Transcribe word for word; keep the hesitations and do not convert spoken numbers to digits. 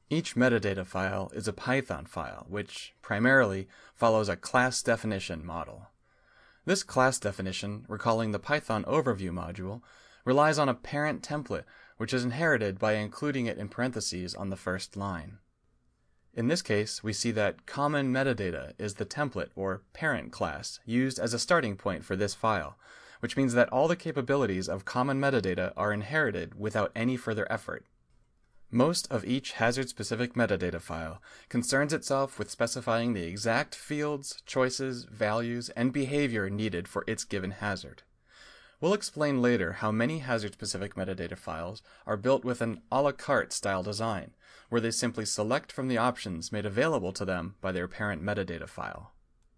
Each metadata file is a Python file, which primarily follows a class definition model. This class definition, recalling the Python overview module, relies on a parent template, which is inherited by including it in parentheses on the first line. In this case, we see that common metadata is the template or parent class used as a starting point for this file, which means that all the capabilities of common metadata are inherited without any further effort. Most of each hazard-specific metadata file concerns itself with specifying the exact fields, choices, values, and behavior needed for its given hazard. We'll explain later how many hazard-specific metadata files are built with an a la carte style design, where they simply select from the options made available to them by their parent metadata file.